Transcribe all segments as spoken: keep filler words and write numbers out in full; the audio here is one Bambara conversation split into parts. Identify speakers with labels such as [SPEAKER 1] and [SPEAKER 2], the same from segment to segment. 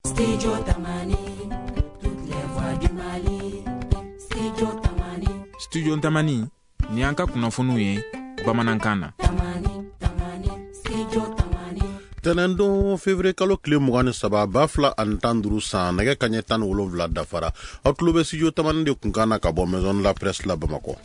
[SPEAKER 1] Studio Tamani, toutes les voix du Mali. Studio Tamani.
[SPEAKER 2] Studio Tamani, ni anka kunafunuye Bamanankana.
[SPEAKER 1] Tamani, Tamani, Studio Tamani.
[SPEAKER 3] Tenendo février kalo kile mugani saba bafla antanduru san nege kanye tan wolonvla dafara outlobe Studio Tamani de kunkana ka bo maison la presse la Bamako.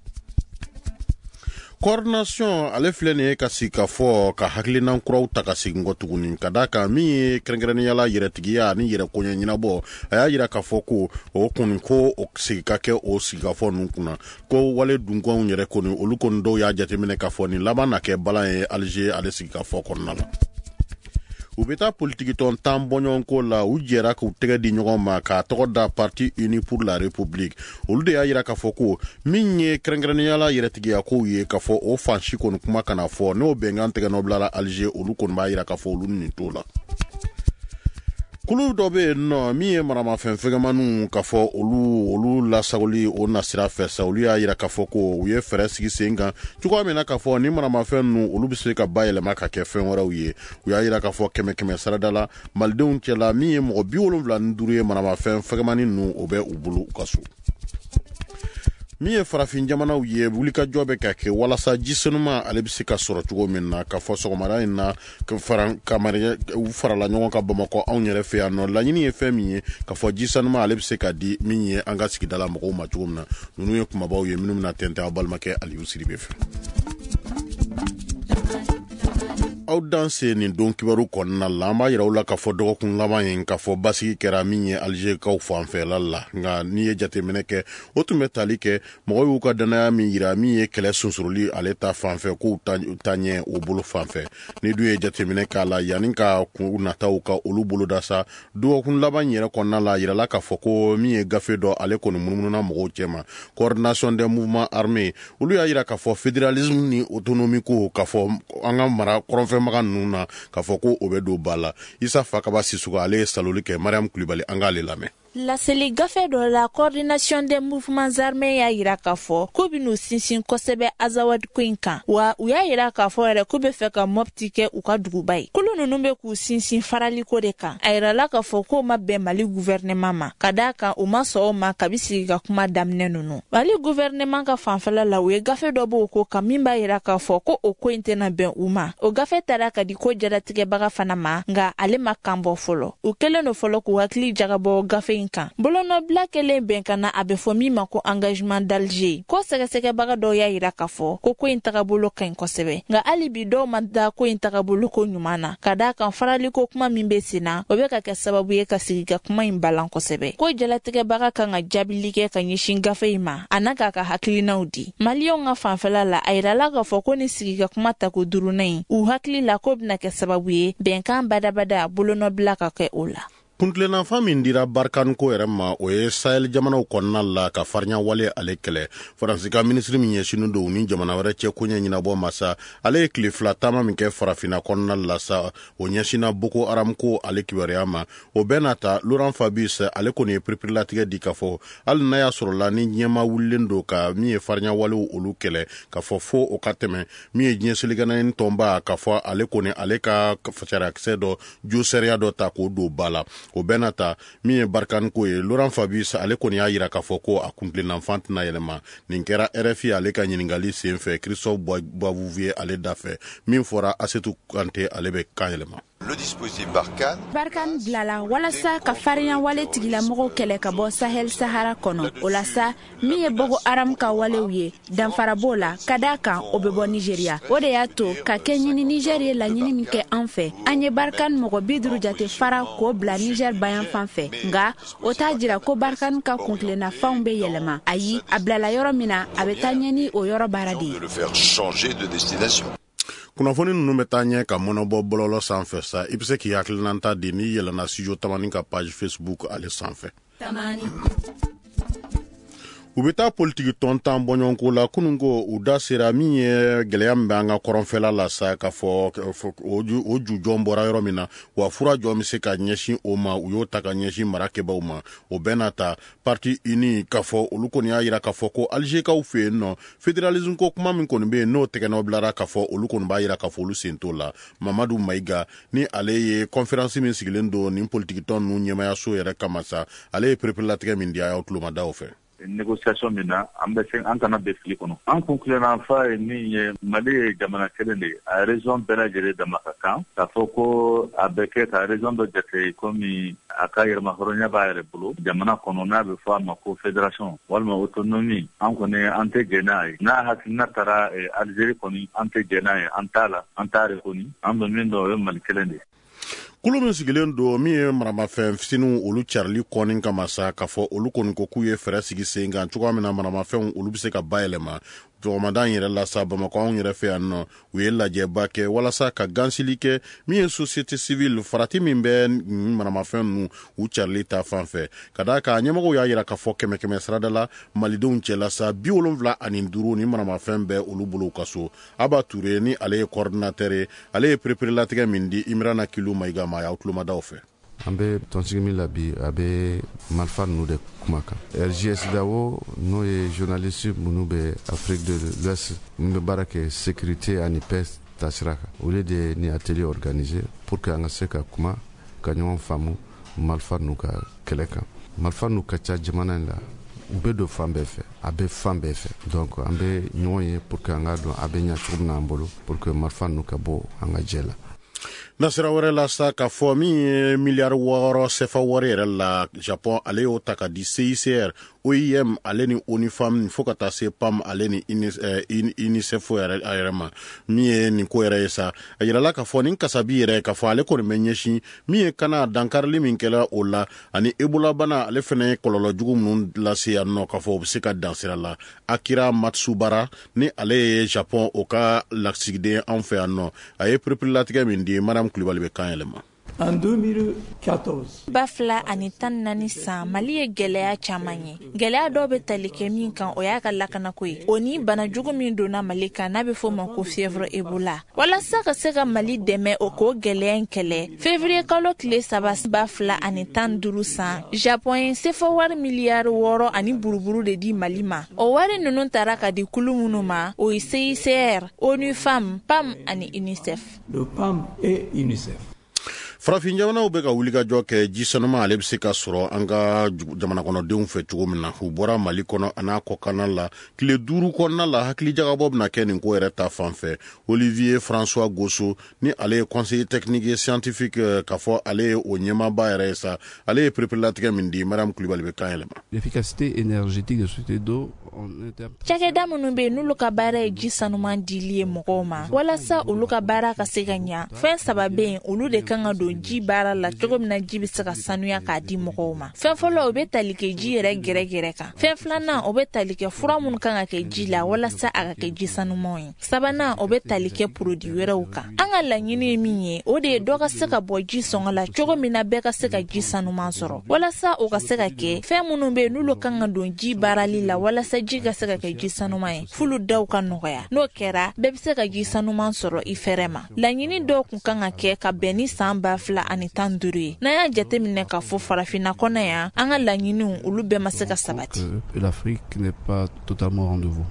[SPEAKER 3] Coordination ale filene ka sika fo ka haklinan kuraw ta ka sigingo tuguni kadaka mi krengreni yala yeretigiya ni yere konya nyina bo aya yira ka fo ko o kun ko o sika ke o sika fo nun kuna ko wale dungo nyere koni olukon do ya jatemine ka fo ni labana ke balan Alger ale sika fo konnala ubeta politique ton tambonyon ko la ujera ko tege di nyoma ka toda parti uni pour la république ulude ya yira ka foko minye krengreni yala yeretigi ya ko ye ka fo o fanshi ko kuma kana fo no bengan tege no blara Alger ulu kon ba yira ka fo ulu ni tola kulu dobe no mi e marama fen fegamanu ka fo olu olu la sagoli o nasira fe sa olu ya yira ka fo ko uye fere sigi senga tuko amena ka fo ni marama fen nu olu bise ka bayele maka ke fen wara uye uya yira ka fo keme keme saradala maldeun tela mi e mo bi wolum vla nduru e marama fen fegamani nu obe ubulu kasu mi e farafin jamana uye wulika jobe ka ke wala sa jisenuma ale bise ka soro tugo minna ka fo sogomara ina ka faran kamare farala nyongo ka Bamako on yere fe ano la nyini e femi ka fo jisenuma ale bise ka di minye anga sigidala mako ma tugumna nunu ye kuma bawo ye minum na tente abalmake ali usiri be fe aw danse ni don kibaru konna lama yira wala ka fo dogo kun lama yin ka fo basi kera minye Alger ka fan fe lalla nga ni ye jate meneke otumetali ke mo yu ka dana mi yira mi ye kele sunsuruli ale ta fan fe ko tanye o bolo fan fe ni du ye jate meneka la yanin ka ku na taw ka olu bolo dasa dogo kun lama yira konna la yira la ka fo ko mi ye gafe do ale ko mununu na mo chema coordination des mouvements armés olu ya yira ka fo fédéralisme ni autonomie ko ka fo anga mara koronfe maga nuna ka fo ko obedo bala isa fakaba sisuga ale saloli ke Mariam Kulibali angale lame
[SPEAKER 4] La Séligafe de la coordination des mouvements armés ya yira ka fo ko binu sinsin kosebe azawad kwinka wa uya yira ka fo ere ko be feka moptike u ka dugubai kulu nunu be ku sinsin farali ko de kan ayira la ka fo ko mabbe Mali gouvernement ma kadaka u maso ma kabisi ga kuma damne nunu Mali gouvernement ka fanfala la we gafe do bo ko kamimba yira ka fo ko o ko intena ben uma o gafe taraka di ko jara tige baga fanama nga ale makambo folo u kele no folo ku hakli jagabo gafe inka bolono blakele benkana abe fomi mako engagement d'Alger ko sege sege baga do ya yira ka fo ko ko intaka bolo kan ko sebe nga alibi do manda ko intaka bolo ko nyumana kada kan farali ko kuma mimbe sina obeka ka sababu ye ka siga kuma imbalan ko sebe ko jala tige baga kan ajabilike kan yishinga feima anaka ka hakli naudi Maliyo nga fanfala la ayira la ka fo ko ni siga kuma ta ko durunai u hakli la ko bna ka sababu ye benkan bada bada bolono blaka ke ola
[SPEAKER 3] Puntlenan famin dira barkan ko erema o ye Sahel jamana konna la ka farnya wale ale kele Faransika ministre min yesinu do ni jamana wara che kunya nyina bo masa ale kle flatama min ke farafina konna la sa o nyashina Boko Haram ko ale kibariyama o benata Laurent Fabius ale ko ne pripila tige dikafo al naya soro la ni nyema wulendo ka mi farnya wale olu kele ka fo fo o kateme mi nyeseligana en tomba ka fo ale ko ne ale ka fachara accedo jo seria do ta ko do bala o benata mi barkan ko e Laurent Fabius ale ko ni ayira ka foko akumple n'enfant na yelema ninkera R F I ale ka nyingali senfe Christophe Boisvouvier ale dafe min fora asetu kante ale be kanyelema
[SPEAKER 5] Le dispositif Barkhane
[SPEAKER 6] Barkhane blala walasa ka farinya wale tigila mogo kele ka bo Sahel Sahara kono olasa mi e Boko Haram ka wale uye danfara bola kadaka obebo Nigeria ode yato ka kenyini Nigeria la nyini mike anfe anye Barkhane mogo bidru jate fara ko bla Niger bayan fanfe nga otajira ko Barkhane ka kunkle na faumbe yelema ayi ablala yoro mina abetanyeni o yoro baradi
[SPEAKER 5] de le faire changer de destination.
[SPEAKER 3] Kunafoni nunu metanye ka monobo bololo sanfe sa ipse ki yaklinanta dini yelana Studio Tamani ka page Facebook ale sanfe
[SPEAKER 1] Tamani.
[SPEAKER 3] u bɛ taa politiki tɔntan bɔɲɔgɔnko la kununko u da sera min ye gɛlɛya min bɛ an ka kɔrɔnfɛla la sa k'a fɔ o jujɔn bɔra yɔrɔ min na wa fura jɔn bɛ se ka ɲɛsin o ma u y'o ta ka ɲɛsin marakɛbaw ma o bɛɛ n'a ta parti uni k'a fɔ olu kɔni y'a jira k'a fɔ ko alizekaw fɛ yen nɔ fédéralisme ko kuma min kɔni bɛ yen n'o tɛgɛnɔ bilara k'a fɔ olu kɔni b'a jira k'a fɔ olu sen t'o la mamadu mayiga ni ale ye conférence min sigilen don nin politiki tɔn ninnu ɲɛmayaso yɛrɛ kama sa ale ye perepelatigɛ min di a y'aw tulomadaw fɛ
[SPEAKER 7] négociation min na an bɛ se an kana bɛ fili kɔnɔ an kunkilenna fa ye min ye mali ye jamana kelen de ye a région bɛɛ lajɛlen dama ka kan k'a fɔ ko a bɛ kɛ ka région dɔ jate komi a ka yɛrɛmahɔrɔnya b'a yɛrɛ bolo jamana kɔnɔ n'a bɛ fɔ a ma ko fédération walima autonomie an kɔni an tɛ jɛ n'a ye n'a hakilina taara Algérie kɔni an tɛ jɛ n'a ye an t'a la an t'a kɔni an bɛ min dɔn o ye mali kelen de ye
[SPEAKER 3] kulu min sigilen don min ye maramafɛn fitininw olu carili kɔni kama sa k'a fɔ olu kɔni ko k'u ye fɛɛrɛ sigi sen kan cogoya min na maramafɛnw olu bɛ se ka bayɛlɛma jɔgɔmadan yɛrɛ la sa bamakɔ anw yɛrɛ fɛ yan nɔ u ye lajɛba kɛ walasa ka gansili kɛ min ye société civile farati min bɛ maramafɛn ninnu u carili ta fan fɛ ka daa ka ɲɛmɔgɔw y'a jira k'a fɔ kɛmɛ kɛmɛ sarada la malidenw cɛla sa bi wolonwula ani duuru ni maramafɛn bɛɛ olu bolo ka so aba ture ni ale ye coordinateur ye ale ye perepelelatigɛ min di imrana kilu mayiga ma y'aw tulomadaw fɛ
[SPEAKER 8] an bɛ tɔnsigi min la bi a bɛ marifa ninnu de kuma kan R J S Dawo n'o ye journaliste minnu bɛ Afrique de l'Ouest min bɛ baara kɛ sécurité ani paix taasira kan olu de ni atelier organisé pour que an ka se ka kuma ka ɲɔgɔn faamu marifa ninnu ka kɛlɛ kan marifa ninnu ka ca jamana in la u bɛ don fan bɛɛ fɛ a bɛ fan bɛɛ fɛ donc an bɛ ɲɔgɔn ye pour que an ka dɔn a bɛ ɲɛ cogo min na an bolo pour que marifa ninnu ka bɔ an ka jɛ la
[SPEAKER 3] nasira wɛrɛ la sa k'a fɔ min ye miliyari wɔɔrɔ sefa wari yɛrɛ la japon ale y'o ta ka di C I C R O I M ale ni onifam fo ka taa se pam ale ni unicef yɛrɛ a yɛrɛ ma min ye nin ko yɛrɛ ye sa a yirala k'a fɔ nin kasabi yɛrɛ k'a fɔ ale kɔni bɛ ɲɛsin min ye kana dankarili min kɛla o la ani ebola bana ale fɛnɛ ye kɔlɔlɔ jugu minnu lase yan nɔ k'a fɔ o bɛ se ka dansira la akira matsubara ni ale ye japon o ka lasigiden anw fɛ yan nɔ a ye perepelatigɛ min di madame kulibali bɛ kan yɛlɛma
[SPEAKER 9] En deux mille quatorze.
[SPEAKER 4] Ba fila ani tan naani san Mali ye gɛlɛya caman ye. Gɛlɛya dɔw bɛ tali kɛ min kan o y'a ka lakanako ye. O ni bana jugu min donna Mali kan n'a bɛ fɔ ma ko fièvre Ebola. Walasa ka se ka Mali dɛmɛ o ko gɛlɛya in kɛlɛ. Février kalo tile saba ba fila ani tan duuru san Japon ye sefa wari miliyari wɔɔrɔ ani buruburu de di Mali ma. O wari ninnu taara ka di kulu minnu ma o ye C I C R, ONU Femmes, PAM ani UNICEF.
[SPEAKER 9] Le PAM et UNICEF.
[SPEAKER 3] farafin jamanaw bɛ ka wulikajɔ kɛ ji sanuma ale bɛ se ka sɔrɔ an ka jamana kɔnɔdenw fɛ cogo min na u bɔra Mali kɔnɔ a n'a kɔkanna la tile duuru kɔnɔna la hakilijagabɔ bɛna kɛ nin ko yɛrɛ ta fan fɛ Olivier François Gosso ni ale ye conseiller technique et scientifique k'a fɔ ale ye o ɲɛmaaba yɛrɛ ye sa ale ye perepelatigɛ min di madame Kulibali bɛ kan yɛlɛma.
[SPEAKER 8] L'efficacité énergétique de société d'eau
[SPEAKER 4] cakɛda minnu bɛ yen n'olu ka baara ye ji sanuman dili ye mɔgɔw ma walasa olu ka baara ka se ka ɲa fɛn saba bɛ yen olu de kan ka don ji baara la cogo min na ji bɛ se ka sanuya k'a di mɔgɔw ma fɛn fɔlɔ o bɛ tali kɛ ji yɛrɛ gɛrɛgɛrɛ kan fɛn filanan o bɛ tali kɛ fura minnu kan ka kɛ ji la walasa a ka kɛ ji sanuman ye sabanan o bɛ tali kɛ produit wɛrɛw kan an ka laɲini ye min ye o de ye dɔ ka se ka bɔ ji sɔngɔ la cogo min na bɛɛ ka se ka ji sanuman sɔrɔ walasa o ka se ka kɛ fɛn minnu bɛ yen n'olu kan ka don ji baarali la walasa ji ka se ka kɛ ji sanuman ye fulu daw ka nɔgɔya n'o kɛra bɛɛ bɛ se ka ji sanuman sɔrɔ i fɛrɛ ma laɲini dɔw kun kan ka kɛ ka bɛn ni san ba fila ani tan duuru ye n'an y'a jateminɛ k'a fɔ farafinna kɔnɔ yan an ka laɲiniw olu bɛɛ ma se ka sabati.
[SPEAKER 8] L'Afrique n'est pas totalement au rendez-vous.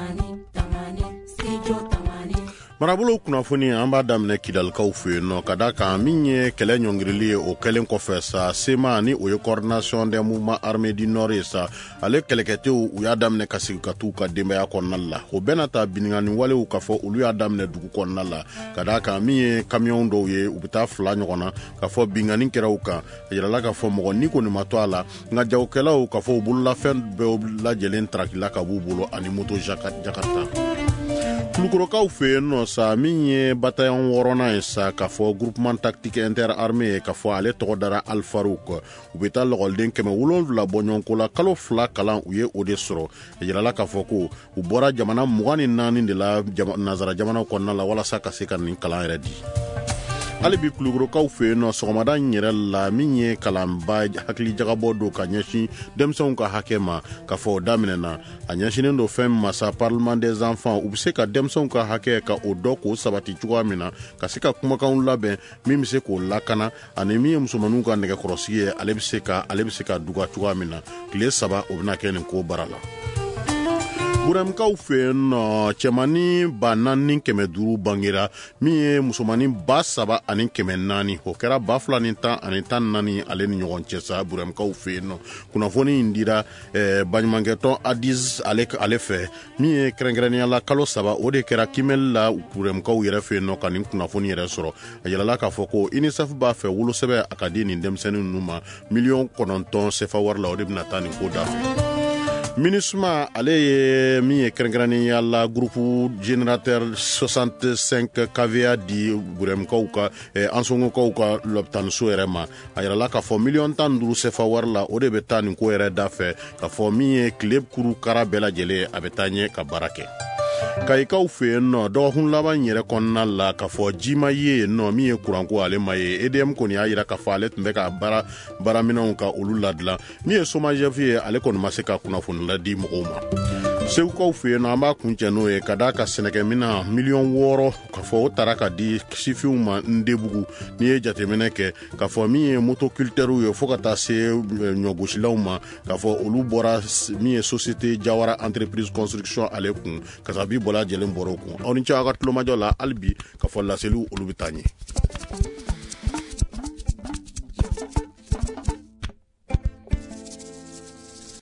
[SPEAKER 3] marabolo kunnafoni an b'a daminɛ kidalikaw fɛ yen nɔ ka da kan min ye kɛlɛ ɲɔngirili ye o kɛlen kɔfɛ sa sema ni o ye coordination des mouvements armés du nord ye sa ale kɛlɛkɛtew u y'a daminɛ ka sigi ka t'u ka denbaya kɔnɔna la o bɛɛ na ta biningani walew k'a fɔ olu y'a daminɛ dugu kɔnɔna la ka da kan min ye camion dɔw ye u bɛ taa fila ɲɔgɔn na k'a fɔ bingani kɛra u kan a yirala k'a fɔ mɔgɔ ni kɔni ma to a la nka jagokɛlaw k'a fɔ u bololafɛn bɛɛ lajɛlen tarakila ka b'u bolo ani moto jakarta kulukorokaw fɛ yen nɔ sa min ye bataillon wɔɔrɔnan ye sa k'a fɔ groupement tactique interarmé ye k'a fɔ ale tɔgɔ dara Alfarouk u bɛ taa lɔgɔliden kɛmɛ wolonwula bɔ ɲɔgɔnko la kalo fila kalan u ye o de sɔrɔ a yirala k'a fɔ ko u bɔra jamana mugan ni naani de la nanzara jamanaw kɔnɔna la walasa ka se ka nin kalan yɛrɛ di hali bi kulugorokaw fe yen nɔ sɔgɔmada n yɛrɛ la min ye kalanba hakili jagabɔ don ka ɲɛsin denmisɛnw ka hakɛ ma ka fɔ o daminɛna a ɲɛsinen don fɛn masa parlement des enfants u be se ka denmisɛnw ka hakɛ ka o dɔ k'o sabati cogoya min na ka se ka kumakanw labɛn min be se k'o lakana ani min ye musomaninw ka nɛgɛkɔrɔsigi ye ale be se ka ale be se ka duga cogoya min na tile saba o bena kɛ nin ko bara la burɛmkaw fe yen nɔ cɛmani ba naani kɛmɛ duuru bangera min ye musomani ba saba ani kɛmɛ naani o kɛra ba fila ni tan ani tan naani ale ni ɲɔgɔn cɛ sa burɛmkaw fe yen nɔ kunnafoni in dira eh, baɲumankɛtɔn adis ale, ale fɛ min ye kɛrɛnkɛrɛnniyala kalo saba o de kɛra kimɛli la burɛmkaw yɛrɛ fe yen nɔ ka nin kunnafoni yɛrɛ sɔrɔ a yɛlɛla k'a fɔ ko unicef b'a fɛ wolosɛbɛ a ka di nin denmisɛnnin nunu ma miliyɔn kɔnɔntɔn sefa wari la o de bena taa nin ko da fɛ minisma ale ye min ye kɛrɛnkɛrɛnnenya la groupe générateur soixante-cinq kva di burɛmkaw ka eh, ansongokaw ka lɔpitaniso yɛrɛ ma a yɛrɛla k'a fɔ miliyɔn tan duru sefa wari la o de be taa nin ko yɛrɛ da fɛ k'a fɔ min ye kile kuru kara bɛɛ lajɛlen a be taa ɲɛ ka baara kɛ kayikaw fe yen nɔ dɔgɔkun laban yɛrɛ kɔnɔna la k'a fɔ jima ye yen nɔ min ye kuranko ale ma ye edm kɔni y'a yira k'a fɔ ale tun bɛ ka baara baaraminɛw ka olu ladilan min ye somajɛf ye ale kɔni ma se ka kunnafoni ladi mɔgɔw ma segukaw fe yen nɔ an b'a kuncɛ n'o ye ka daa ka sɛnɛkɛmina miliyɔn wɔɔrɔ k'a fɔ o tara ka di sifinw ma ndebugu n'i ye jateminɛ kɛ k'a fɔ min ye motocultɛrw ye fɔɔ ka taa se ɲɔgosilaw ma k'a fɔ olu bɔra min ye société jawara entreprise construction ale kun kasabi bɔla jɛlen bɔrɔ kun aw ni ce aw ka tulomajɔ la hali bi k'a fɔ laseliw olu be taa ɲɛ